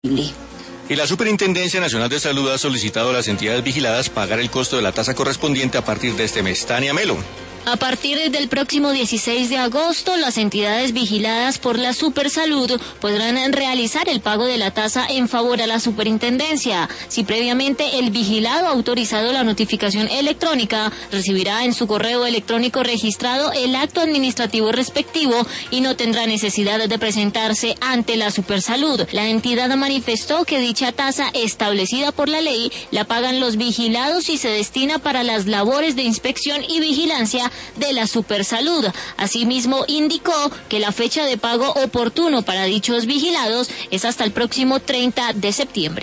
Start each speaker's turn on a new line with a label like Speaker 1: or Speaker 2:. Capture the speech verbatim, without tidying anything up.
Speaker 1: Y la Superintendencia Nacional de Salud ha solicitado a las entidades vigiladas pagar el costo de la tasa correspondiente a partir de este mes. Tania Melo.
Speaker 2: A partir del próximo dieciséis de agosto, las entidades vigiladas por la Supersalud podrán realizar el pago de la tasa en favor a la superintendencia. Si previamente el vigilado ha autorizado la notificación electrónica, recibirá en su correo electrónico registrado el acto administrativo respectivo y no tendrá necesidad de presentarse ante la Supersalud. La entidad manifestó que dicha tasa establecida por la ley la pagan los vigilados y se destina para las labores de inspección y vigilancia de la Supersalud. Asimismo, indicó que la fecha de pago oportuno para dichos vigilados es hasta el próximo treinta de septiembre.